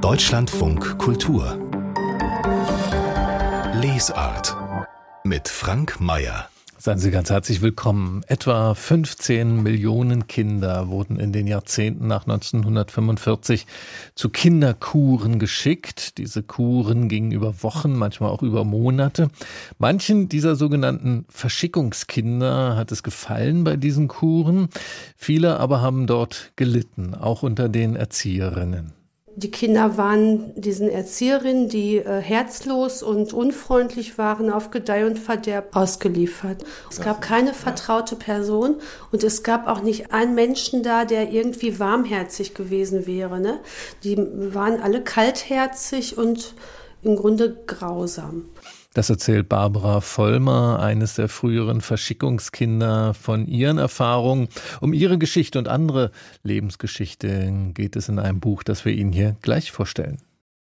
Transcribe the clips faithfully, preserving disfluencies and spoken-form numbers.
Deutschlandfunk Kultur Lesart mit Frank Mayer. Seien Sie ganz herzlich willkommen. Etwa fünfzehn Millionen Kinder wurden in den Jahrzehnten nach neunzehnhundertfünfundvierzig zu Kinderkuren geschickt. Diese Kuren gingen über Wochen, manchmal auch über Monate. Manchen dieser sogenannten Verschickungskinder hat es gefallen bei diesen Kuren. Viele aber haben dort gelitten, auch unter den Erzieherinnen. Die Kinder waren diesen Erzieherinnen, die äh, herzlos und unfreundlich waren, auf Gedeih und Verderb ausgeliefert. Es gab keine vertraute Person und es gab auch nicht einen Menschen da, der irgendwie warmherzig gewesen wäre. Ne? Die waren alle kaltherzig und im Grunde grausam. Das erzählt Barbara Vollmer, eines der früheren Verschickungskinder, von ihren Erfahrungen. Um ihre Geschichte und andere Lebensgeschichten geht es in einem Buch, das wir Ihnen hier gleich vorstellen.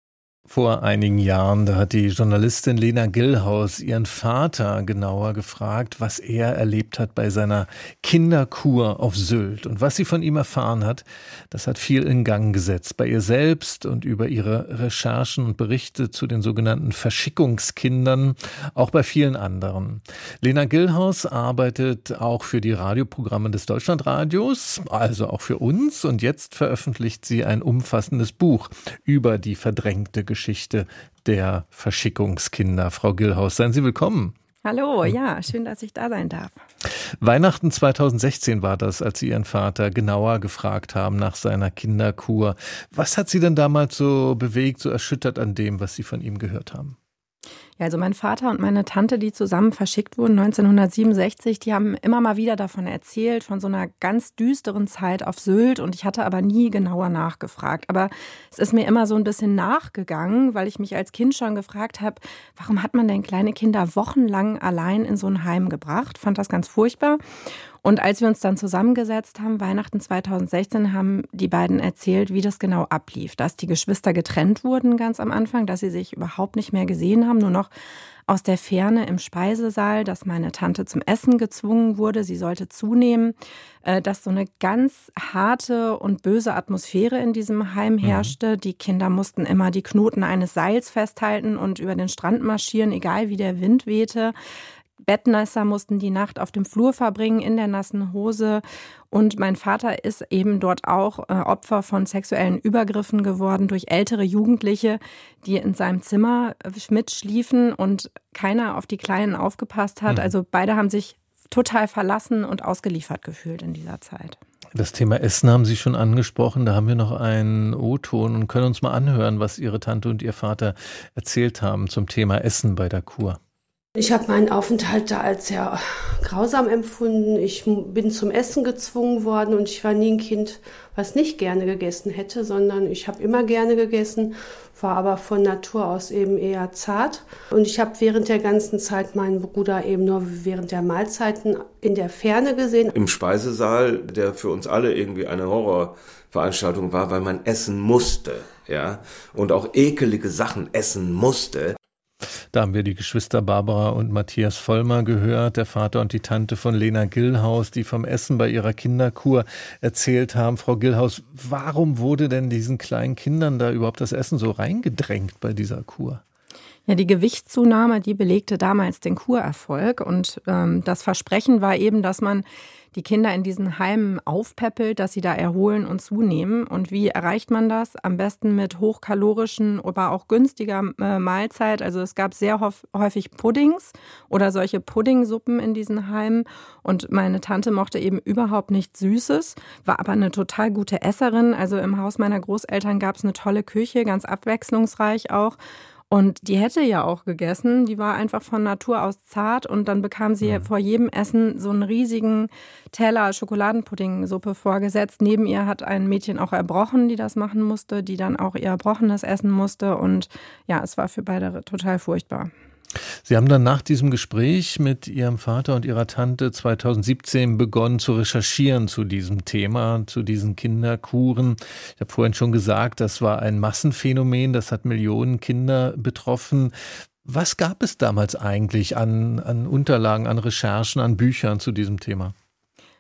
Vor einigen Jahren, da hat die Journalistin Lena Gillhaus ihren Vater genauer gefragt, was er erlebt hat bei seiner Kinderkur auf Sylt. Und was sie von ihm erfahren hat, das hat viel in Gang gesetzt. Bei ihr selbst und über ihre Recherchen und Berichte zu den sogenannten Verschickungskindern, auch bei vielen anderen. Lena Gillhaus arbeitet auch für die Radioprogramme des Deutschlandradios, also auch für uns. Und jetzt veröffentlicht sie ein umfassendes Buch über die verdrängte Geschichte. Geschichte der Verschickungskinder. Frau Gillhaus, seien Sie willkommen. Hallo, ja, schön, dass ich da sein darf. Weihnachten zweitausendsechzehn war das, als Sie Ihren Vater genauer gefragt haben nach seiner Kinderkur. Was hat Sie denn damals so bewegt, so erschüttert an dem, was Sie von ihm gehört haben? Ja, also mein Vater und meine Tante, die zusammen verschickt wurden neunzehnhundertsiebenundsechzig, die haben immer mal wieder davon erzählt, von so einer ganz düsteren Zeit auf Sylt. Und ich hatte aber nie genauer nachgefragt. Aber es ist mir immer so ein bisschen nachgegangen, weil ich mich als Kind schon gefragt habe, warum hat man denn kleine Kinder wochenlang allein in so ein Heim gebracht? Fand das ganz furchtbar. Und als wir uns dann zusammengesetzt haben, Weihnachten zweitausendsechzehn, haben die beiden erzählt, wie das genau ablief. Dass die Geschwister getrennt wurden ganz am Anfang, dass sie sich überhaupt nicht mehr gesehen haben, nur noch aus der Ferne im Speisesaal, dass meine Tante zum Essen gezwungen wurde, sie sollte zunehmen, dass so eine ganz harte und böse Atmosphäre in diesem Heim herrschte. Mhm. Die Kinder mussten immer die Knoten eines Seils festhalten und über den Strand marschieren, egal wie der Wind wehte. Bettnässer mussten die Nacht auf dem Flur verbringen, in der nassen Hose. Und mein Vater ist eben dort auch äh, Opfer von sexuellen Übergriffen geworden durch ältere Jugendliche, die in seinem Zimmer mitschliefen und keiner auf die Kleinen aufgepasst hat. Mhm. Also beide haben sich total verlassen und ausgeliefert gefühlt in dieser Zeit. Das Thema Essen haben Sie schon angesprochen. Da haben wir noch einen O-Ton und können uns mal anhören, was Ihre Tante und Ihr Vater erzählt haben zum Thema Essen bei der Kur. Ich habe meinen Aufenthalt da als sehr grausam empfunden. Ich bin zum Essen gezwungen worden und ich war nie ein Kind, was nicht gerne gegessen hätte, sondern ich habe immer gerne gegessen, war aber von Natur aus eben eher zart. Und ich habe während der ganzen Zeit meinen Bruder eben nur während der Mahlzeiten in der Ferne gesehen. Im Speisesaal, der für uns alle irgendwie eine Horrorveranstaltung war, weil man essen musste, ja, und auch ekelige Sachen essen musste. Da haben wir die Geschwister Barbara und Matthias Vollmer gehört, der Vater und die Tante von Lena Gillhaus, die vom Essen bei ihrer Kinderkur erzählt haben. Frau Gillhaus, warum wurde denn diesen kleinen Kindern da überhaupt das Essen so reingedrängt bei dieser Kur? Ja, die Gewichtszunahme, die belegte damals den Kurerfolg und ähm, das Versprechen war eben, dass man die Kinder in diesen Heimen aufpäppelt, dass sie da erholen und zunehmen. Und wie erreicht man das? Am besten mit hochkalorischen, aber auch günstiger äh, Mahlzeit. Also es gab sehr häufig Puddings oder solche Puddingsuppen in diesen Heimen. Und meine Tante mochte eben überhaupt nichts Süßes, war aber eine total gute Esserin. Also im Haus meiner Großeltern gab es eine tolle Küche, ganz abwechslungsreich auch. Und die hätte ja auch gegessen, die war einfach von Natur aus zart und dann bekam sie mhm. vor jedem Essen so einen riesigen Teller Schokoladenpuddingsuppe vorgesetzt. Neben ihr hat ein Mädchen auch erbrochen, die das machen musste, die dann auch ihr Erbrochenes essen musste und ja, es war für beide total furchtbar. Sie haben dann nach diesem Gespräch mit Ihrem Vater und Ihrer Tante zweitausendsiebzehn begonnen zu recherchieren zu diesem Thema, zu diesen Kinderkuren. Ich habe vorhin schon gesagt, das war ein Massenphänomen, das hat Millionen Kinder betroffen. Was gab es damals eigentlich an, an Unterlagen, an Recherchen, an Büchern zu diesem Thema?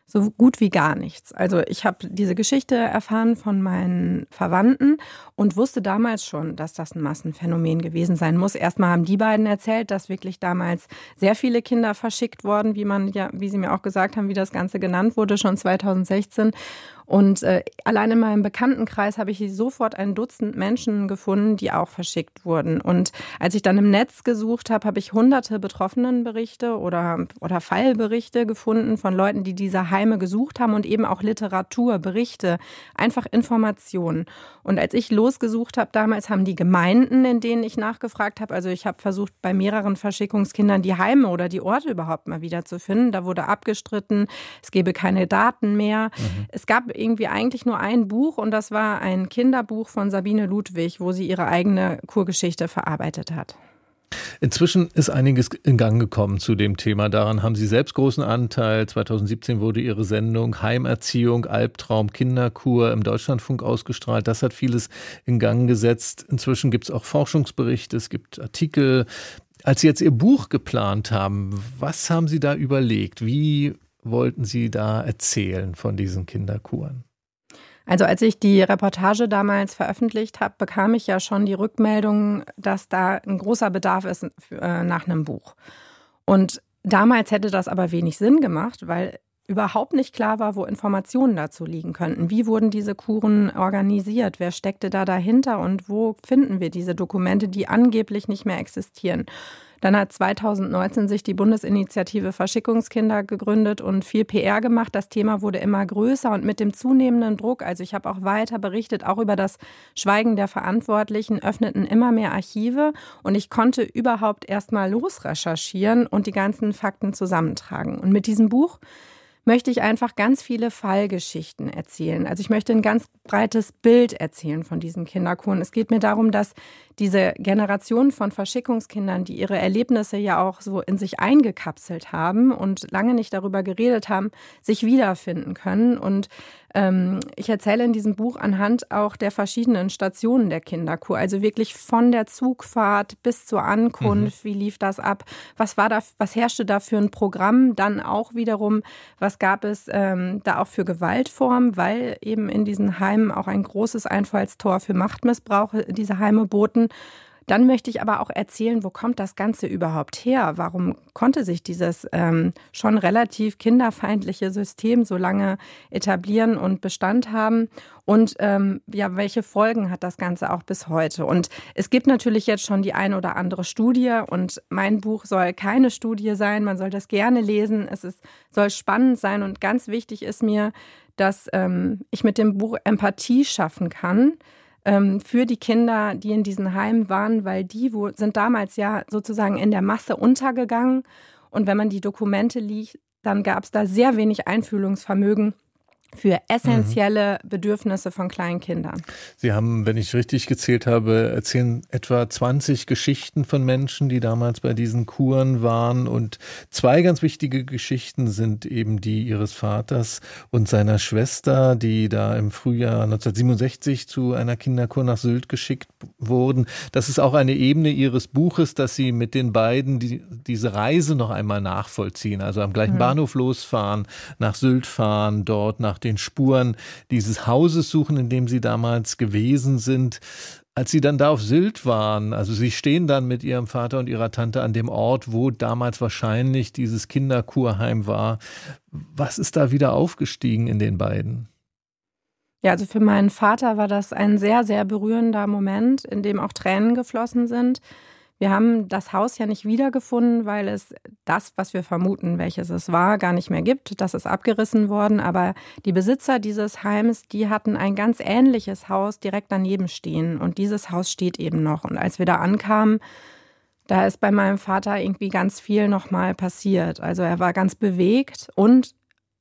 So gut wie gar nichts. Also ich habe diese Geschichte erfahren von meinen Verwandten und wusste damals schon, dass das ein Massenphänomen gewesen sein muss. Erstmal haben die beiden erzählt, dass wirklich damals sehr viele Kinder verschickt wurden, wie man ja, wie sie mir auch gesagt haben, wie das Ganze genannt wurde, schon zweitausendsechzehn. Und äh, allein in meinem Bekanntenkreis habe ich sofort ein Dutzend Menschen gefunden, die auch verschickt wurden. Und als ich dann im Netz gesucht habe, habe ich hunderte Betroffenenberichte oder, oder Fallberichte gefunden von Leuten, die diese Heime gesucht haben und eben auch Literatur, Berichte, einfach Informationen. Und als ich losgesucht habe, damals haben die Gemeinden, in denen ich nachgefragt habe, also ich habe versucht, bei mehreren Verschickungskindern die Heime oder die Orte überhaupt mal wieder zu finden. Da wurde abgestritten, es gäbe keine Daten mehr. Mhm. Es gab irgendwie eigentlich nur ein Buch und das war ein Kinderbuch von Sabine Ludwig, wo sie ihre eigene Kurgeschichte verarbeitet hat. Inzwischen ist einiges in Gang gekommen zu dem Thema. Daran haben Sie selbst großen Anteil. zweitausendsiebzehn wurde Ihre Sendung Heimerziehung, Albtraum, Kinderkur im Deutschlandfunk ausgestrahlt. Das hat vieles in Gang gesetzt. Inzwischen gibt es auch Forschungsberichte, es gibt Artikel. Als Sie jetzt Ihr Buch geplant haben, was haben Sie da überlegt? Wie wollten Sie da erzählen von diesen Kinderkuren? Also als ich die Reportage damals veröffentlicht habe, bekam ich ja schon die Rückmeldung, dass da ein großer Bedarf ist äh, nach einem Buch. Und damals hätte das aber wenig Sinn gemacht, weil überhaupt nicht klar war, wo Informationen dazu liegen könnten. Wie wurden diese Kuren organisiert? Wer steckte da dahinter? Und wo finden wir diese Dokumente, die angeblich nicht mehr existieren? Dann hat zweitausendneunzehn sich die Bundesinitiative Verschickungskinder gegründet und viel P R gemacht. Das Thema wurde immer größer und mit dem zunehmenden Druck, also ich habe auch weiter berichtet, auch über das Schweigen der Verantwortlichen, öffneten immer mehr Archive und ich konnte überhaupt erst mal losrecherchieren und die ganzen Fakten zusammentragen. Und mit diesem Buch möchte ich einfach ganz viele Fallgeschichten erzählen. Also ich möchte ein ganz breites Bild erzählen von diesen Kinderkuren. Es geht mir darum, dass diese Generation von Verschickungskindern, die ihre Erlebnisse ja auch so in sich eingekapselt haben und lange nicht darüber geredet haben, sich wiederfinden können. Und ähm, ich erzähle in diesem Buch anhand auch der verschiedenen Stationen der Kinderkur, also wirklich von der Zugfahrt bis zur Ankunft, mhm. Wie lief das ab, was war da, was herrschte da für ein Programm, dann auch wiederum, was gab es ähm, da auch für Gewaltformen, weil eben in diesen Heimen auch ein großes Einfallstor für Machtmissbrauch diese Heime boten. Dann möchte ich aber auch erzählen, wo kommt das Ganze überhaupt her? Warum konnte sich dieses ähm, schon relativ kinderfeindliche System so lange etablieren und Bestand haben? Und ähm, ja, welche Folgen hat das Ganze auch bis heute? Und es gibt natürlich jetzt schon die eine oder andere Studie und mein Buch soll keine Studie sein. Man soll das gerne lesen. Es ist, soll spannend sein und ganz wichtig ist mir, dass ähm, ich mit dem Buch Empathie schaffen kann für die Kinder, die in diesen Heimen waren, weil die sind damals ja sozusagen in der Masse untergegangen. Und wenn man die Dokumente liest, dann gab es da sehr wenig Einfühlungsvermögen für essentielle Bedürfnisse von kleinen Kindern. Sie haben, wenn ich richtig gezählt habe, erzählen etwa zwanzig Geschichten von Menschen, die damals bei diesen Kuren waren. Und zwei ganz wichtige Geschichten sind eben die Ihres Vaters und seiner Schwester, die da im Frühjahr neunzehnhundertsiebenundsechzig zu einer Kinderkur nach Sylt geschickt wurden. Das ist auch eine Ebene Ihres Buches, dass Sie mit den beiden die, diese Reise noch einmal nachvollziehen. Also am gleichen mhm. Bahnhof losfahren, nach Sylt fahren, dort nach den Spuren dieses Hauses suchen, in dem Sie damals gewesen sind. Als Sie dann da auf Sylt waren, also Sie stehen dann mit Ihrem Vater und Ihrer Tante an dem Ort, wo damals wahrscheinlich dieses Kinderkurheim war. Was ist da wieder aufgestiegen in den beiden? Ja, also für meinen Vater war das ein sehr, sehr berührender Moment, in dem auch Tränen geflossen sind. Wir haben das Haus ja nicht wiedergefunden, weil es das, was wir vermuten, welches es war, gar nicht mehr gibt. Das ist abgerissen worden. Aber die Besitzer dieses Heims, die hatten ein ganz ähnliches Haus direkt daneben stehen. Und dieses Haus steht eben noch. Und als wir da ankamen, da ist bei meinem Vater irgendwie ganz viel nochmal passiert. Also er war ganz bewegt und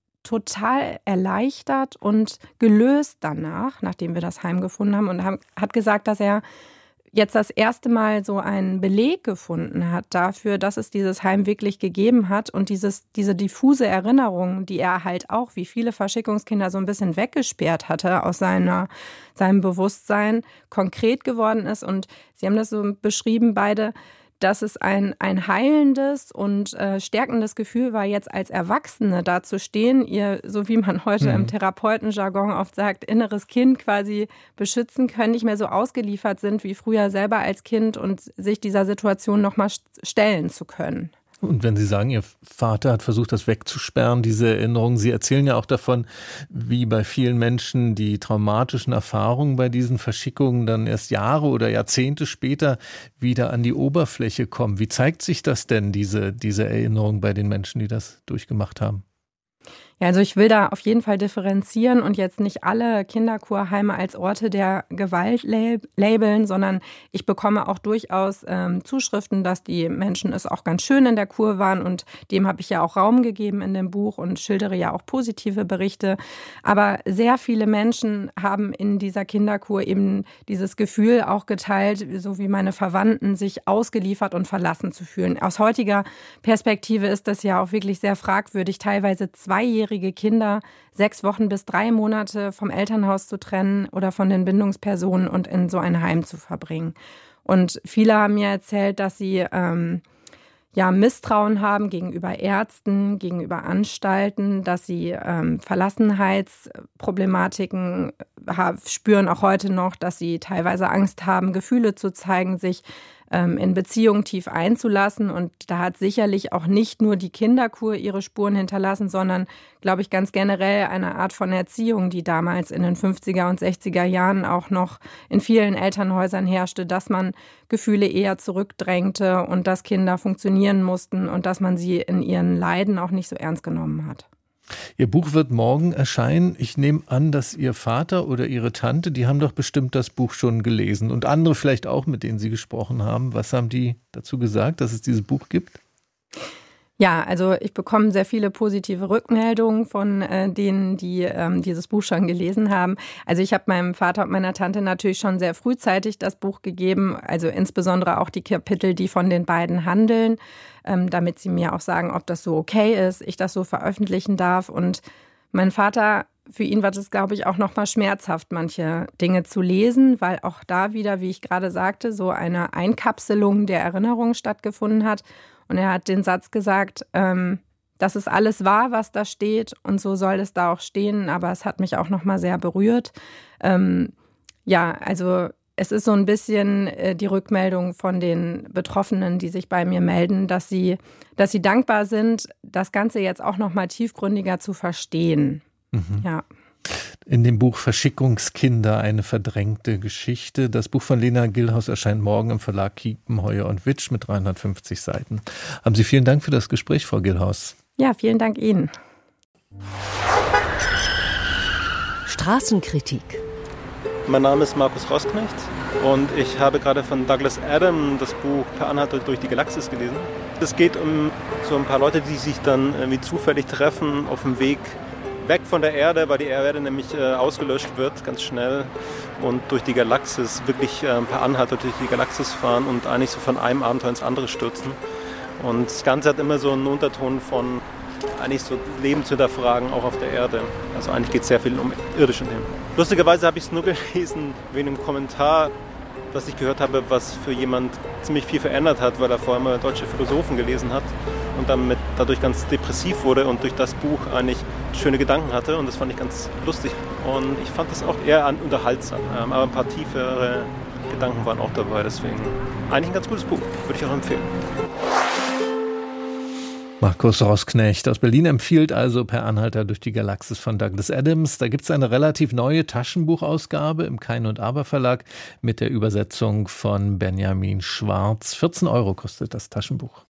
total erleichtert und gelöst danach, nachdem wir das Heim gefunden haben. Und hat gesagt, dass er jetzt das erste Mal so einen Beleg gefunden hat dafür, dass es dieses Heim wirklich gegeben hat und dieses, diese diffuse Erinnerung, die er halt auch, wie viele Verschickungskinder, so ein bisschen weggesperrt hatte aus seiner, seinem Bewusstsein, konkret geworden ist. Und sie haben das so beschrieben, beide, dass es ein, ein heilendes und äh, stärkendes Gefühl war, jetzt als Erwachsene da zu stehen, ihr, so wie man heute mhm. im Therapeutenjargon oft sagt, inneres Kind quasi beschützen können, nicht mehr so ausgeliefert sind wie früher selber als Kind und sich dieser Situation nochmal stellen zu können. Und wenn Sie sagen, Ihr Vater hat versucht, das wegzusperren, diese Erinnerungen, Sie erzählen ja auch davon, wie bei vielen Menschen die traumatischen Erfahrungen bei diesen Verschickungen dann erst Jahre oder Jahrzehnte später wieder an die Oberfläche kommen. Wie zeigt sich das denn, diese, diese Erinnerung bei den Menschen, die das durchgemacht haben? Ja, also ich will da auf jeden Fall differenzieren und jetzt nicht alle Kinderkurheime als Orte der Gewalt labeln, sondern ich bekomme auch durchaus ähm, Zuschriften, dass die Menschen es auch ganz schön in der Kur waren und dem habe ich ja auch Raum gegeben in dem Buch und schildere ja auch positive Berichte. Aber sehr viele Menschen haben in dieser Kinderkur eben dieses Gefühl auch geteilt, so wie meine Verwandten, sich ausgeliefert und verlassen zu fühlen. Aus heutiger Perspektive ist das ja auch wirklich sehr fragwürdig, teilweise zweijährige Kinder sechs Wochen bis drei Monate vom Elternhaus zu trennen oder von den Bindungspersonen und in so ein Heim zu verbringen. Und viele haben mir erzählt, dass sie ähm, ja, Misstrauen haben gegenüber Ärzten, gegenüber Anstalten, dass sie ähm, Verlassenheitsproblematiken haben, spüren auch heute noch, dass sie teilweise Angst haben, Gefühle zu zeigen, sich in Beziehungen tief einzulassen. Und da hat sicherlich auch nicht nur die Kinderkur ihre Spuren hinterlassen, sondern, glaube ich, ganz generell eine Art von Erziehung, die damals in den fünfziger und sechziger Jahren auch noch in vielen Elternhäusern herrschte, dass man Gefühle eher zurückdrängte und dass Kinder funktionieren mussten und dass man sie in ihren Leiden auch nicht so ernst genommen hat. Ihr Buch wird morgen erscheinen. Ich nehme an, dass Ihr Vater oder Ihre Tante, die haben doch bestimmt das Buch schon gelesen und andere vielleicht auch, mit denen Sie gesprochen haben. Was haben die dazu gesagt, dass es dieses Buch gibt? Ja, also ich bekomme sehr viele positive Rückmeldungen von äh, denen, die ähm, dieses Buch schon gelesen haben. Also ich habe meinem Vater und meiner Tante natürlich schon sehr frühzeitig das Buch gegeben, also insbesondere auch die Kapitel, die von den beiden handeln, ähm, damit sie mir auch sagen, ob das so okay ist, ich das so veröffentlichen darf. Und mein Vater, für ihn war das, glaube ich, auch nochmal schmerzhaft, manche Dinge zu lesen, weil auch da wieder, wie ich gerade sagte, so eine Einkapselung der Erinnerung stattgefunden hat. Und er hat den Satz gesagt, ähm, dass es alles wahr, was da steht und so soll es da auch stehen, aber es hat mich auch nochmal sehr berührt. Ähm, ja, also es ist so ein bisschen äh, die Rückmeldung von den Betroffenen, die sich bei mir melden, dass sie, dass sie dankbar sind, das Ganze jetzt auch nochmal tiefgründiger zu verstehen. Mhm. Ja. In dem Buch Verschickungskinder, eine verdrängte Geschichte. Das Buch von Lena Gillhaus erscheint morgen im Verlag Kiepenheuer und Witsch mit dreihundertfünfzig Seiten. Haben Sie vielen Dank für das Gespräch, Frau Gillhaus. Ja, vielen Dank Ihnen. Straßenkritik. Mein Name ist Markus Rosknecht und ich habe gerade von Douglas Adams das Buch Per Anhalter durch die Galaxis gelesen. Es geht um so ein paar Leute, die sich dann irgendwie zufällig treffen auf dem Weg weg von der Erde, weil die Erde nämlich äh, ausgelöscht wird, ganz schnell, und durch die Galaxis wirklich äh, ein paar Anhalter durch die Galaxis fahren und eigentlich so von einem Abenteuer ins andere stürzen. Und das Ganze hat immer so einen Unterton von eigentlich so Leben zu hinterfragen, auch auf der Erde. Also eigentlich geht es sehr viel um irdische Themen. Lustigerweise habe ich es nur gelesen wegen einem Kommentar, was ich gehört habe, was für jemand ziemlich viel verändert hat, weil er vorher mal deutsche Philosophen gelesen hat und damit dadurch ganz depressiv wurde und durch das Buch eigentlich schöne Gedanken hatte, und das fand ich ganz lustig. Und ich fand das auch eher unterhaltsam, aber ein paar tiefere Gedanken waren auch dabei, deswegen eigentlich ein ganz gutes Buch, würde ich auch empfehlen. Markus Rosknecht aus Berlin empfiehlt also Per Anhalter durch die Galaxis von Douglas Adams. Da gibt es eine relativ neue Taschenbuchausgabe im Kein und Aber Verlag mit der Übersetzung von Benjamin Schwarz. vierzehn Euro kostet das Taschenbuch.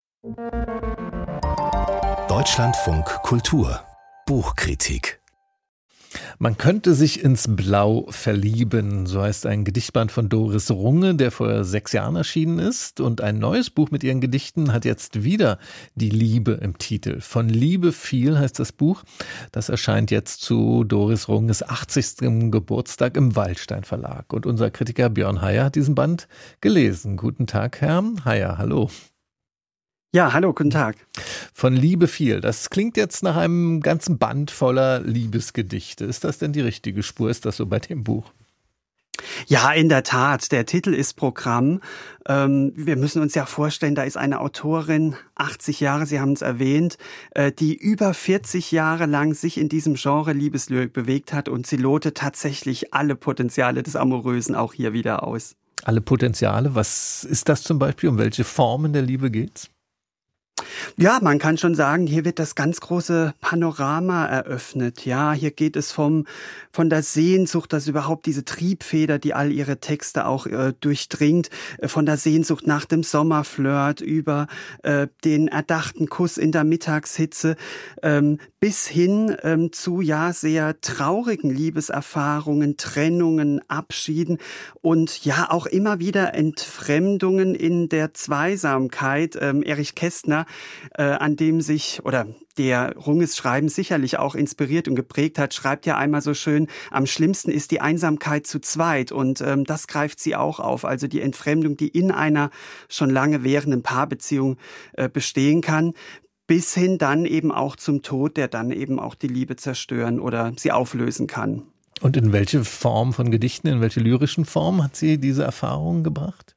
Deutschlandfunk Kultur Buchkritik. Man könnte sich ins Blau verlieben, so heißt ein Gedichtband von Doris Runge, der vor sechs Jahren erschienen ist. Und ein neues Buch mit ihren Gedichten hat jetzt wieder die Liebe im Titel. Von Liebe viel heißt das Buch. Das erscheint jetzt zu Doris Runges achtzigsten Geburtstag im Waldstein Verlag. Und unser Kritiker Björn Heyer hat diesen Band gelesen. Guten Tag, Herr Heyer, hallo. Ja, hallo, guten Tag. Von Liebe viel. Das klingt jetzt nach einem ganzen Band voller Liebesgedichte. Ist das denn die richtige Spur? Ist das so bei dem Buch? Ja, in der Tat. Der Titel ist Programm. Ähm, wir müssen uns ja vorstellen, da ist eine Autorin, achtzig Jahre, Sie haben es erwähnt, äh, die über vierzig Jahre lang sich in diesem Genre Liebeslyrik bewegt hat und sie lotet tatsächlich alle Potenziale des Amorösen auch hier wieder aus. Alle Potenziale, was ist das zum Beispiel? Um welche Formen der Liebe geht's? Ja, man kann schon sagen, hier wird das ganz große Panorama eröffnet. Ja, hier geht es vom, von der Sehnsucht, dass überhaupt diese Triebfeder, die all ihre Texte auch äh, durchdringt, äh, von der Sehnsucht nach dem Sommerflirt über äh, den erdachten Kuss in der Mittagshitze, ähm, bis hin ähm, zu, ja, sehr traurigen Liebeserfahrungen, Trennungen, Abschieden und ja, auch immer wieder Entfremdungen in der Zweisamkeit. Ähm, Erich Kästner, Äh, an dem sich oder der Runges Schreiben sicherlich auch inspiriert und geprägt hat, schreibt ja einmal so schön, am schlimmsten ist die Einsamkeit zu zweit und ähm, das greift sie auch auf, also die Entfremdung, die in einer schon lange währenden Paarbeziehung äh, bestehen kann, bis hin dann eben auch zum Tod, der dann eben auch die Liebe zerstören oder sie auflösen kann. Und in welche Form von Gedichten, in welche lyrischen Form hat sie diese Erfahrungen gebracht?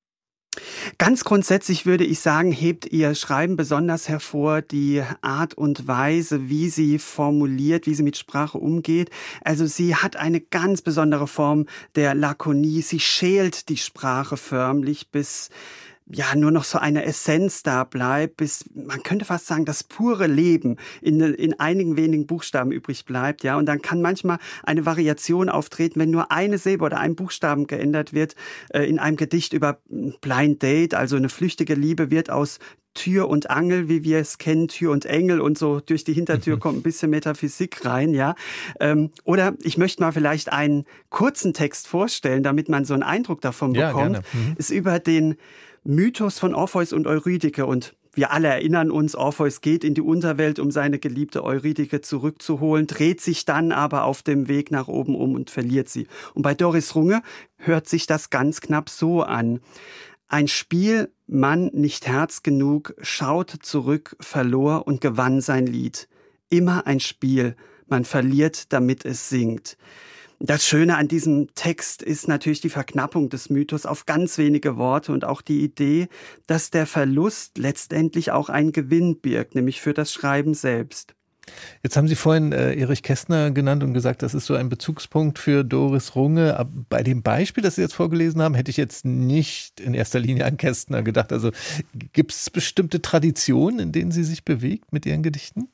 Ganz grundsätzlich würde ich sagen, hebt ihr Schreiben besonders hervor die Art und Weise, wie sie formuliert, wie sie mit Sprache umgeht. Also sie hat eine ganz besondere Form der Lakonie. Sie schält die Sprache förmlich, bis ja nur noch so eine Essenz da bleibt, bis man könnte fast sagen, das pure Leben in, in einigen wenigen Buchstaben übrig bleibt, ja. Und dann kann manchmal eine Variation auftreten, wenn nur eine Silbe oder ein Buchstaben geändert wird. Äh, in einem Gedicht über Blind Date, also eine flüchtige Liebe, wird aus Tür und Angel, wie wir es kennen, Tür und Engel und so durch die Hintertür mhm. kommt ein bisschen Metaphysik rein, ja. Ähm, oder ich möchte mal vielleicht einen kurzen Text vorstellen, damit man so einen Eindruck davon ja, bekommt. Mhm. Ist über den Mythos von Orpheus und Eurydike und wir alle erinnern uns, Orpheus geht in die Unterwelt, um seine geliebte Eurydike zurückzuholen, dreht sich dann aber auf dem Weg nach oben um und verliert sie. Und bei Doris Runge hört sich das ganz knapp so an. Ein Spiel, Mann nicht Herz genug, schaut zurück, verlor und gewann sein Lied. Immer ein Spiel, man verliert, damit es singt. Das Schöne an diesem Text ist natürlich die Verknappung des Mythos auf ganz wenige Worte und auch die Idee, dass der Verlust letztendlich auch einen Gewinn birgt, nämlich für das Schreiben selbst. Jetzt haben Sie vorhin äh, Erich Kästner genannt und gesagt, das ist so ein Bezugspunkt für Doris Runge. Aber bei dem Beispiel, das Sie jetzt vorgelesen haben, hätte ich jetzt nicht in erster Linie an Kästner gedacht. Also gibt es bestimmte Traditionen, in denen sie sich bewegt mit ihren Gedichten?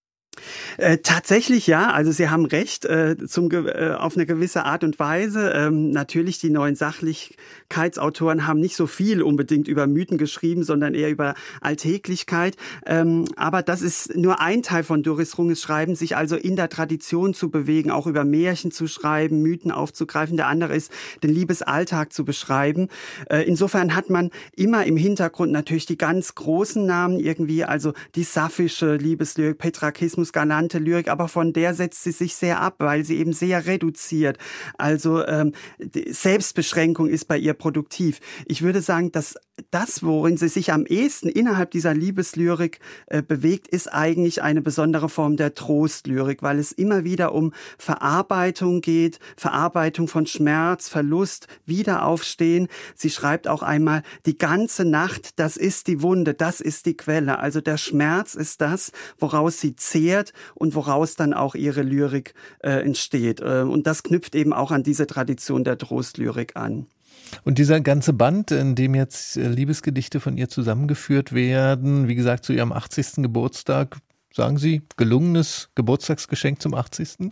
Äh, tatsächlich ja, also Sie haben recht, äh, zum, äh, auf eine gewisse Art und Weise. Ähm, natürlich, die neuen Sachlichkeitsautoren haben nicht so viel unbedingt über Mythen geschrieben, sondern eher über Alltäglichkeit. Ähm, aber das ist nur ein Teil von Doris Runges Schreiben, sich also in der Tradition zu bewegen, auch über Märchen zu schreiben, Mythen aufzugreifen. Der andere ist, den Liebesalltag zu beschreiben. Äh, insofern hat man immer im Hintergrund natürlich die ganz großen Namen irgendwie, also die sapphische Liebeslyrik, Petrakismus, galante Lyrik, aber von der setzt sie sich sehr ab, weil sie eben sehr reduziert. Also ähm, Selbstbeschränkung ist bei ihr produktiv. Ich würde sagen, dass das, worin sie sich am ehesten innerhalb dieser Liebeslyrik äh, bewegt, ist eigentlich eine besondere Form der Trostlyrik, weil es immer wieder um Verarbeitung geht, Verarbeitung von Schmerz, Verlust, Wiederaufstehen. Sie schreibt auch einmal, die ganze Nacht, das ist die Wunde, das ist die Quelle. Also der Schmerz ist das, woraus sie zehrt und woraus dann auch ihre Lyrik äh, entsteht. Äh, und das knüpft eben auch an diese Tradition der Trostlyrik an. Und dieser ganze Band, in dem jetzt Liebesgedichte von ihr zusammengeführt werden, wie gesagt, zu ihrem achtzigsten Geburtstag, sagen Sie, gelungenes Geburtstagsgeschenk zum achtzigsten?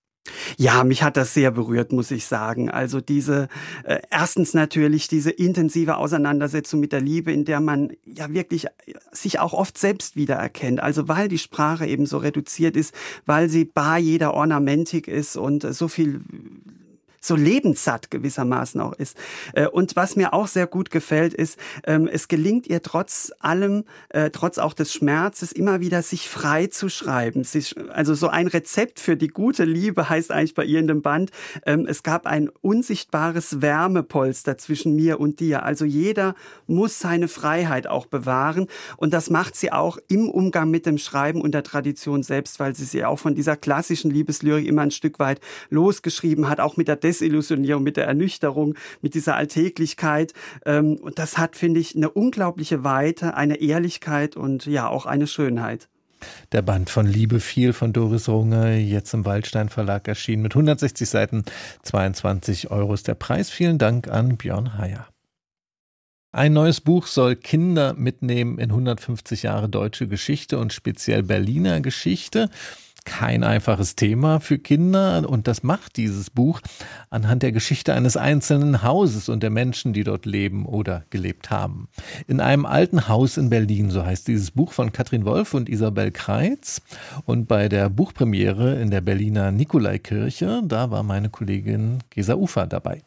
Ja, mich hat das sehr berührt, muss ich sagen. Also diese, äh, erstens natürlich diese intensive Auseinandersetzung mit der Liebe, in der man ja wirklich sich auch oft selbst wiedererkennt. Also weil die Sprache eben so reduziert ist, weil sie bar jeder Ornamentik ist und äh, so viel so lebenssatt gewissermaßen auch ist. Und was mir auch sehr gut gefällt, ist, es gelingt ihr trotz allem, trotz auch des Schmerzes, immer wieder sich frei zu schreiben. Also so ein Rezept für die gute Liebe heißt eigentlich bei ihr in dem Band, es gab ein unsichtbares Wärmepolster zwischen mir und dir. Also jeder muss seine Freiheit auch bewahren und das macht sie auch im Umgang mit dem Schreiben und der Tradition selbst, weil sie sich auch von dieser klassischen Liebeslyrik immer ein Stück weit losgeschrieben hat, auch mit der Desillusionierung, mit der Ernüchterung, mit dieser Alltäglichkeit. Ähm, und das hat, finde ich, eine unglaubliche Weite, eine Ehrlichkeit und ja auch eine Schönheit. Der Band von Liebe viel von Doris Runge, jetzt im Waldstein Verlag erschienen mit hundertsechzig Seiten, zweiundzwanzig Euro ist der Preis. Vielen Dank an Björn Heyer. Ein neues Buch soll Kinder mitnehmen in hundertfünfzig Jahre deutsche Geschichte und speziell Berliner Geschichte. Kein einfaches Thema für Kinder, und das macht dieses Buch anhand der Geschichte eines einzelnen Hauses und der Menschen, die dort leben oder gelebt haben. In einem alten Haus in Berlin, so heißt dieses Buch von Katrin Wolf und Isabel Kreitz. Und bei der Buchpremiere in der Berliner Nikolaikirche, da war meine Kollegin Gesa Ufer dabei.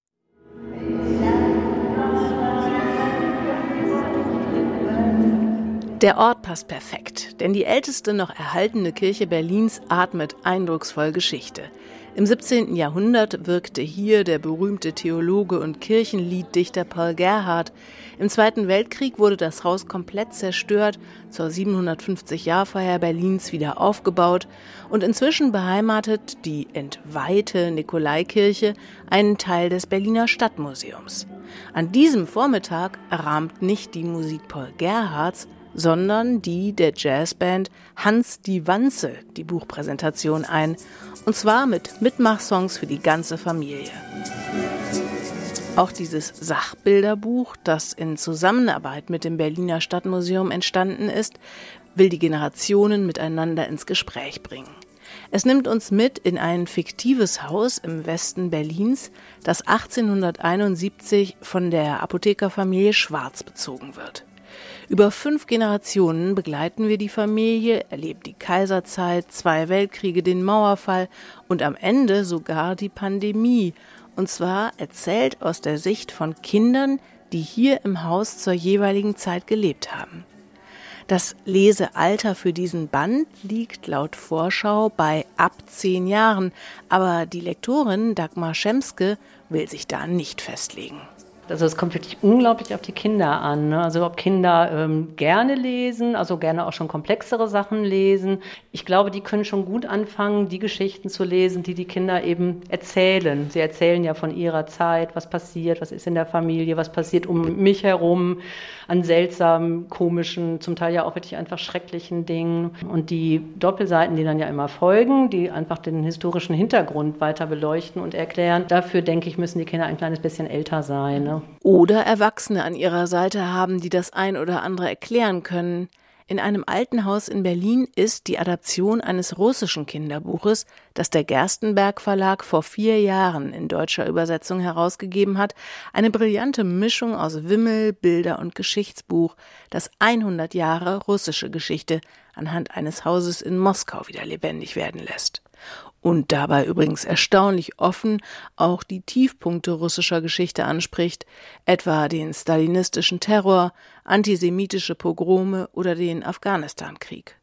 Der Ort passt perfekt, denn die älteste noch erhaltene Kirche Berlins atmet eindrucksvoll Geschichte. Im siebzehnten Jahrhundert wirkte hier der berühmte Theologe und Kirchenlieddichter Paul Gerhardt. Im Zweiten Weltkrieg wurde das Haus komplett zerstört, zur siebenhundertfünfzig-Jahrfeier Berlins wieder aufgebaut und inzwischen beheimatet die entweihte Nikolaikirche einen Teil des Berliner Stadtmuseums. An diesem Vormittag rahmt nicht die Musik Paul Gerhardts, sondern die der Jazzband Hans die Wanze die Buchpräsentation ein, und zwar mit Mitmachsongs für die ganze Familie. Auch dieses Sachbilderbuch, das in Zusammenarbeit mit dem Berliner Stadtmuseum entstanden ist, will die Generationen miteinander ins Gespräch bringen. Es nimmt uns mit in ein fiktives Haus im Westen Berlins, das achtzehnhunderteinundsiebzig von der Apothekerfamilie Schwarz bezogen wird. Über fünf Generationen begleiten wir die Familie, erleben die Kaiserzeit, zwei Weltkriege, den Mauerfall und am Ende sogar die Pandemie. Und zwar erzählt aus der Sicht von Kindern, die hier im Haus zur jeweiligen Zeit gelebt haben. Das Lesealter für diesen Band liegt laut Vorschau bei ab zehn Jahren, aber die Lektorin Dagmar Schemske will sich da nicht festlegen. Also es kommt wirklich unglaublich auf die Kinder an, ne? Also ob Kinder ähm, gerne lesen, also gerne auch schon komplexere Sachen lesen. Ich glaube, die können schon gut anfangen, die Geschichten zu lesen, die die Kinder eben erzählen. Sie erzählen ja von ihrer Zeit, was passiert, was ist in der Familie, was passiert um mich herum an seltsamen, komischen, zum Teil ja auch wirklich einfach schrecklichen Dingen. Und die Doppelseiten, die dann ja immer folgen, die einfach den historischen Hintergrund weiter beleuchten und erklären, dafür, denke ich, müssen die Kinder ein kleines bisschen älter sein, ne? Oder Erwachsene an ihrer Seite haben, die das ein oder andere erklären können. In einem alten Haus in Berlin ist die Adaption eines russischen Kinderbuches, das der Gerstenberg Verlag vor vier Jahren in deutscher Übersetzung herausgegeben hat, eine brillante Mischung aus Wimmel, Bilder und Geschichtsbuch, das hundert Jahre russische Geschichte anhand eines Hauses in Moskau wieder lebendig werden lässt. Und dabei übrigens erstaunlich offen auch die Tiefpunkte russischer Geschichte anspricht, etwa den stalinistischen Terror, antisemitische Pogrome oder den Afghanistan-Krieg.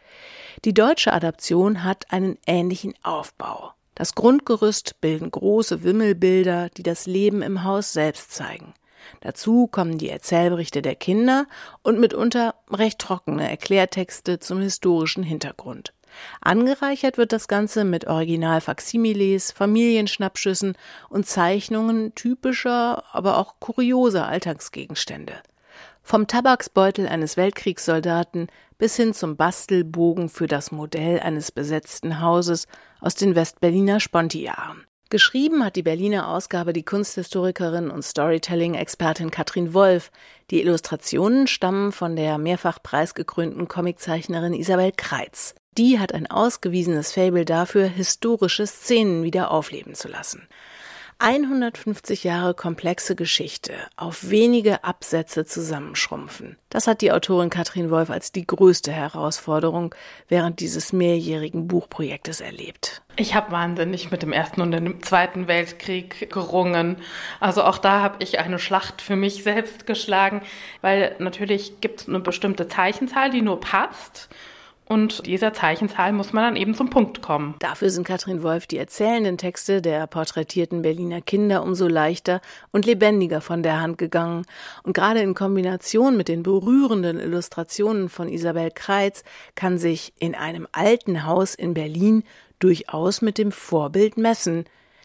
Die deutsche Adaption hat einen ähnlichen Aufbau. Das Grundgerüst bilden große Wimmelbilder, die das Leben im Haus selbst zeigen. Dazu kommen die Erzählberichte der Kinder und mitunter recht trockene Erklärtexte zum historischen Hintergrund. Angereichert wird das Ganze mit Original-Faksimiles, Familienschnappschüssen und Zeichnungen typischer, aber auch kurioser Alltagsgegenstände. Vom Tabaksbeutel eines Weltkriegssoldaten bis hin zum Bastelbogen für das Modell eines besetzten Hauses aus den Westberliner Sponti-Jahren. Geschrieben hat die Berliner Ausgabe die Kunsthistorikerin und Storytelling-Expertin Katrin Wolf. Die Illustrationen stammen von der mehrfach preisgekrönten Comiczeichnerin Isabel Kreitz. Die hat ein ausgewiesenes Faible dafür, historische Szenen wieder aufleben zu lassen. hundertfünfzig Jahre komplexe Geschichte auf wenige Absätze zusammenschrumpfen. Das hat die Autorin Katrin Wolf als die größte Herausforderung während dieses mehrjährigen Buchprojektes erlebt. Ich habe wahnsinnig mit dem Ersten und dem Zweiten Weltkrieg gerungen. Also auch da habe ich eine Schlacht für mich selbst geschlagen, weil natürlich gibt es eine bestimmte Zeichenzahl, die nur passt. Und dieser Zeichenzahl muss man dann eben zum Punkt kommen. Dafür sind Katrin Wolf die erzählenden Texte der porträtierten Berliner Kinder umso leichter und lebendiger von der Hand gegangen. Und gerade in Kombination mit den berührenden Illustrationen von Isabel Kreitz kann sich in einem alten Haus in Berlin durchaus mit dem Vorbild messen.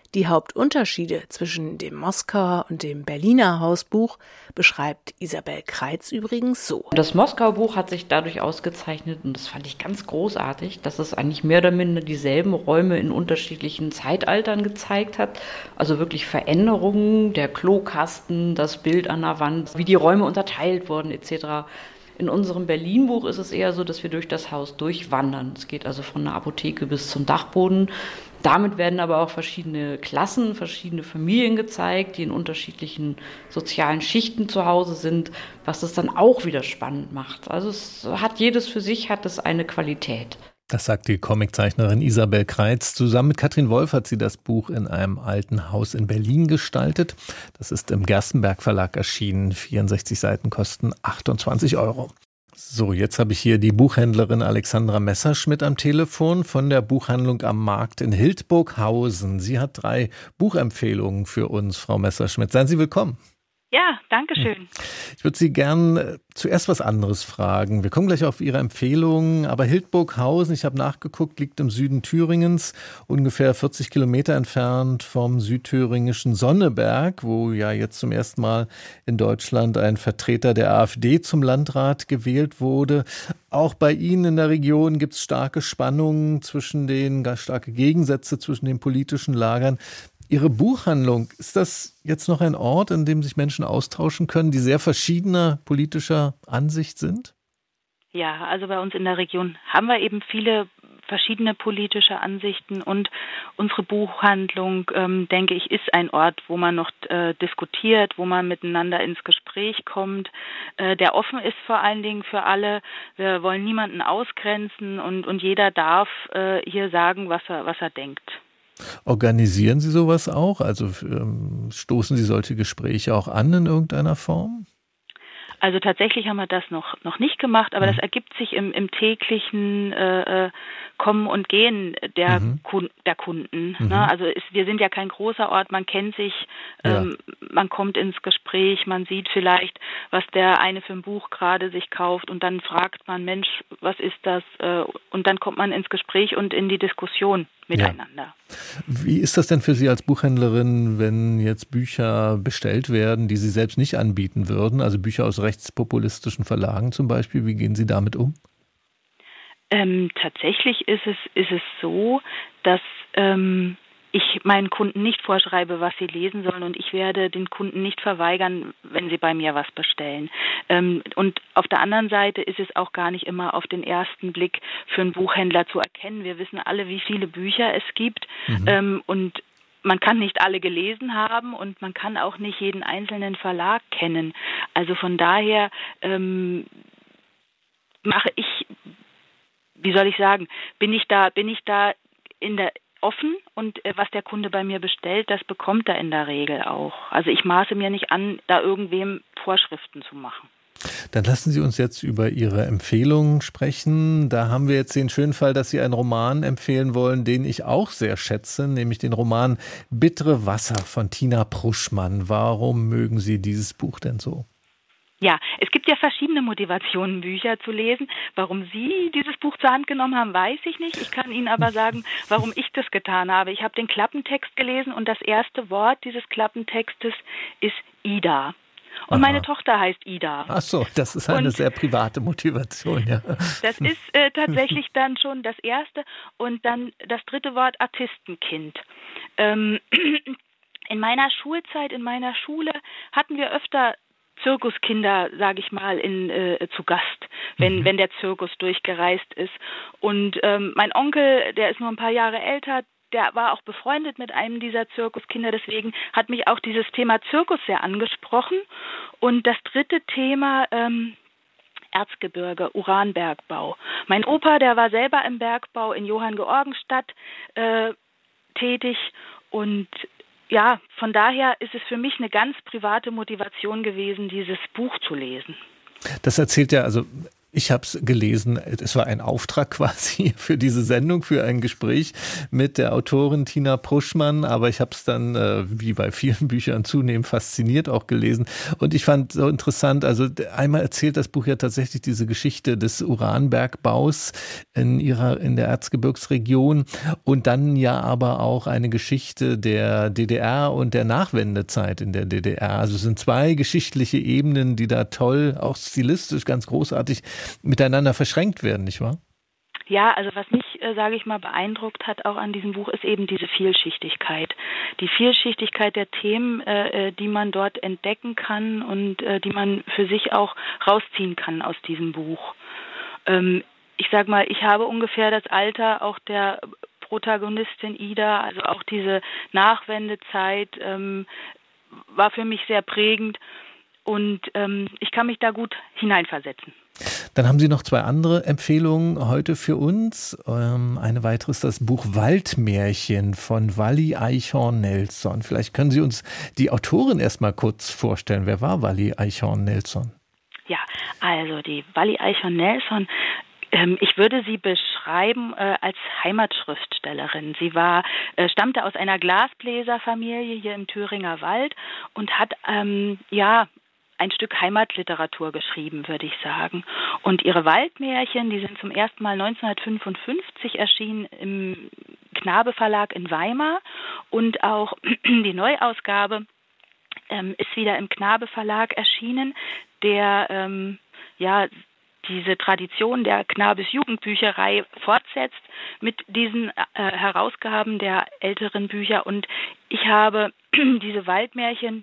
Die Hauptunterschiede zwischen dem Moskauer und dem Berliner Hausbuch beschreibt Isabel Kreitz übrigens so. Das Moskauer Buch hat sich dadurch ausgezeichnet, und das fand ich ganz großartig, dass es eigentlich mehr oder minder dieselben Räume in unterschiedlichen Zeitaltern gezeigt hat. Also wirklich Veränderungen, der Klokasten, das Bild an der Wand, wie die Räume unterteilt wurden et cetera. In unserem Berlin-Buch ist es eher so, dass wir durch das Haus durchwandern. Es geht also von der Apotheke bis zum Dachboden. Damit werden aber auch verschiedene Klassen, verschiedene Familien gezeigt, die in unterschiedlichen sozialen Schichten zu Hause sind, was es dann auch wieder spannend macht. Also es hat jedes für sich, hat es eine Qualität. Das sagt die Comiczeichnerin Isabel Kreitz. Zusammen mit Katrin Wolf hat sie das Buch in einem alten Haus in Berlin gestaltet. Das ist im Gerstenberg Verlag erschienen. vierundsechzig Seiten kosten achtundzwanzig Euro. So, jetzt habe ich hier die Buchhändlerin Alexandra Messerschmidt am Telefon von der Buchhandlung am Markt in Hildburghausen. Sie hat drei Buchempfehlungen für uns, Frau Messerschmidt. Seien Sie willkommen. Ja, danke schön. Ich würde Sie gern zuerst was anderes fragen. Wir kommen gleich auf Ihre Empfehlungen, aber Hildburghausen, ich habe nachgeguckt, liegt im Süden Thüringens, ungefähr vierzig Kilometer entfernt vom südthüringischen Sonneberg, wo ja jetzt zum ersten Mal in Deutschland ein Vertreter der AfD zum Landrat gewählt wurde. Auch bei Ihnen in der Region gibt es starke Spannungen zwischen den, starke Gegensätze zwischen den politischen Lagern. Ihre Buchhandlung, ist das jetzt noch ein Ort, in dem sich Menschen austauschen können, die sehr verschiedener politischer Ansicht sind? Ja, also bei uns in der Region haben wir eben viele verschiedene politische Ansichten und unsere Buchhandlung, ähm, denke ich, ist ein Ort, wo man noch äh, diskutiert, wo man miteinander ins Gespräch kommt, äh, der offen ist vor allen Dingen für alle. Wir wollen niemanden ausgrenzen und, und jeder darf äh, hier sagen, was er, was er denkt. Organisieren Sie sowas auch? Also ähm, stoßen Sie solche Gespräche auch an in irgendeiner Form? Also tatsächlich haben wir das noch noch nicht gemacht, aber mhm. das ergibt sich im, im täglichen äh, Kommen und Gehen der, mhm. Kun- der Kunden. Mhm. Ne? Also ist, wir sind ja kein großer Ort, man kennt sich, ähm, ja. man kommt ins Gespräch, man sieht vielleicht, was der eine für ein Buch gerade sich kauft und dann fragt man, Mensch, was ist das? Äh, und dann kommt man ins Gespräch und in die Diskussion miteinander. Ja. Wie ist das denn für Sie als Buchhändlerin, wenn jetzt Bücher bestellt werden, die Sie selbst nicht anbieten würden, also Bücher aus rechtspopulistischen Verlagen zum Beispiel? Wie gehen Sie damit um? Ähm, tatsächlich ist es, ist es so, dass ähm, ich meinen Kunden nicht vorschreibe, was sie lesen sollen und ich werde den Kunden nicht verweigern, wenn sie bei mir was bestellen. Ähm, und auf der anderen Seite ist es auch gar nicht immer auf den ersten Blick für einen Buchhändler zu erkennen. Wir wissen alle, wie viele Bücher es gibt mhm. ähm, und man kann nicht alle gelesen haben und man kann auch nicht jeden einzelnen Verlag kennen. Also von daher ähm, mache ich, wie soll ich sagen, bin ich da, bin ich da in der offen und äh, was der Kunde bei mir bestellt, das bekommt er in der Regel auch. Also ich maße mir nicht an, da irgendwem Vorschriften zu machen. Dann lassen Sie uns jetzt über Ihre Empfehlungen sprechen. Da haben wir jetzt den schönen Fall, dass Sie einen Roman empfehlen wollen, den ich auch sehr schätze, nämlich den Roman Bittere Wasser von Tina Pruschmann. Warum mögen Sie dieses Buch denn so? Ja, es gibt ja verschiedene Motivationen, Bücher zu lesen. Warum Sie dieses Buch zur Hand genommen haben, weiß ich nicht. Ich kann Ihnen aber sagen, warum ich das getan habe. Ich habe den Klappentext gelesen und das erste Wort dieses Klappentextes ist Ida. Und Aha. meine Tochter heißt Ida. Ach so, das ist eine und sehr private Motivation, ja. Das ist äh, tatsächlich dann schon das erste. Und dann das dritte Wort, Artistenkind. Ähm, in meiner Schulzeit, in meiner Schule hatten wir öfter Zirkuskinder, sage ich mal, in, äh, zu Gast, wenn, mhm. wenn der Zirkus durchgereist ist. Und ähm, mein Onkel, der ist nur ein paar Jahre älter, der war auch befreundet mit einem dieser Zirkuskinder. Deswegen hat mich auch dieses Thema Zirkus sehr angesprochen. Und das dritte Thema, ähm, Erzgebirge, Uranbergbau. Mein Opa, der war selber im Bergbau in Johanngeorgenstadt äh, tätig und ja, von daher ist es für mich eine ganz private Motivation gewesen, dieses Buch zu lesen. Das erzählt ja, also Ich habe es gelesen, es war ein Auftrag quasi für diese Sendung, für ein Gespräch mit der Autorin Tina Pruschmann, aber ich habe es dann, äh, wie bei vielen Büchern, zunehmend fasziniert auch gelesen und ich fand so interessant, also einmal erzählt das Buch ja tatsächlich diese Geschichte des Uranbergbaus in ihrer, in der Erzgebirgsregion und dann ja aber auch eine Geschichte der D D R und der Nachwendezeit in der D D R. Also es sind zwei geschichtliche Ebenen, die da toll, auch stilistisch ganz großartig miteinander verschränkt werden, nicht wahr? Ja, also was mich, äh, sage ich mal, beeindruckt hat auch an diesem Buch, ist eben diese Vielschichtigkeit. Die Vielschichtigkeit der Themen, äh, die man dort entdecken kann und äh, die man für sich auch rausziehen kann aus diesem Buch. Ähm, ich sag mal, ich habe ungefähr das Alter auch der Protagonistin Ida, also auch diese Nachwendezeit ähm, war für mich sehr prägend und ähm, ich kann mich da gut hineinversetzen. Dann haben Sie noch zwei andere Empfehlungen heute für uns. Ähm, eine weitere ist das Buch Waldmärchen von Wally Eichhorn-Nelson. Vielleicht können Sie uns die Autorin erst mal kurz vorstellen. Wer war Wally Eichhorn-Nelson? Ja, also die Wally Eichhorn-Nelson, ähm, ich würde sie beschreiben äh, als Heimatschriftstellerin. Sie war, äh, stammte aus einer Glasbläserfamilie hier im Thüringer Wald und hat, ähm, ja, ein Stück Heimatliteratur geschrieben, würde ich sagen. Und ihre Waldmärchen, die sind zum ersten Mal neunzehnhundertfünfundfünfzig erschienen im Knabe Verlag in Weimar und auch die Neuausgabe ähm, ist wieder im Knabe Verlag erschienen, der ähm, ja diese Tradition der Knabes-Jugendbücherei fortsetzt mit diesen äh, Herausgaben der älteren Bücher. Und ich habe diese Waldmärchen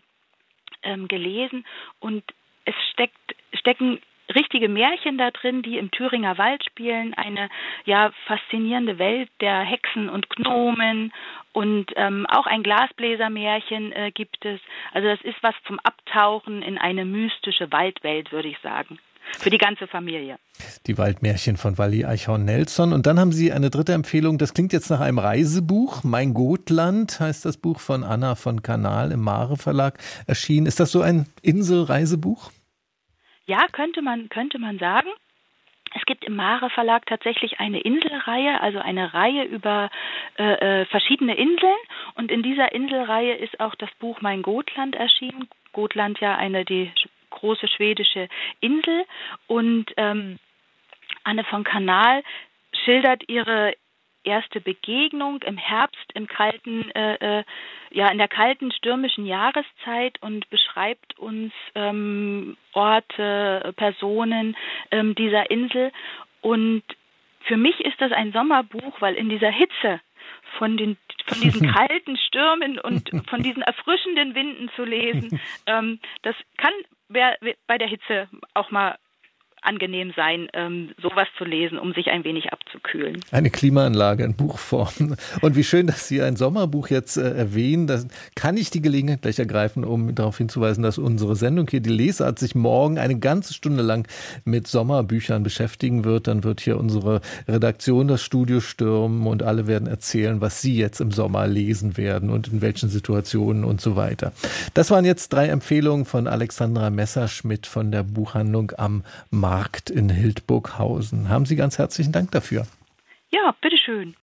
gelesen und es steckt, stecken richtige Märchen da drin, die im Thüringer Wald spielen, eine ja faszinierende Welt der Hexen und Gnomen und ähm, auch ein Glasbläsermärchen äh, gibt es. Also das ist was zum Abtauchen in eine mystische Waldwelt, würde ich sagen. Für die ganze Familie. Die Waldmärchen von Wally Eichhorn-Nelson. Und dann haben Sie eine dritte Empfehlung, das klingt jetzt nach einem Reisebuch. Mein Gotland heißt das Buch von Anna von Kanal im Mare Verlag erschienen. Ist das so ein Inselreisebuch? Ja, könnte man, könnte man sagen. Es gibt im Mare Verlag tatsächlich eine Inselreihe, also eine Reihe über äh, verschiedene Inseln. Und in dieser Inselreihe ist auch das Buch Mein Gotland erschienen. Gotland ja eine die große schwedische Insel und ähm, Anne von Kanal schildert ihre erste Begegnung im Herbst im kalten, äh, äh, ja in der kalten stürmischen Jahreszeit und beschreibt uns ähm, Orte, Personen ähm, dieser Insel und für mich ist das ein Sommerbuch, weil in dieser Hitze von den von diesen kalten Stürmen und von diesen erfrischenden Winden zu lesen, ähm, das kann bei der Hitze auch mal angenehm sein, ähm, sowas zu lesen, um sich ein wenig abzukühlen. Eine Klimaanlage in Buchform. Und wie schön, dass Sie ein Sommerbuch jetzt äh, erwähnen. Da kann ich die Gelegenheit gleich ergreifen, um darauf hinzuweisen, dass unsere Sendung hier, die Lesart, sich morgen eine ganze Stunde lang mit Sommerbüchern beschäftigen wird. Dann wird hier unsere Redaktion das Studio stürmen und alle werden erzählen, was Sie jetzt im Sommer lesen werden und in welchen Situationen und so weiter. Das waren jetzt drei Empfehlungen von Alexandra Messerschmidt von der Buchhandlung am Markt in Hildburghausen. Haben Sie ganz herzlichen Dank dafür. Ja, bitteschön.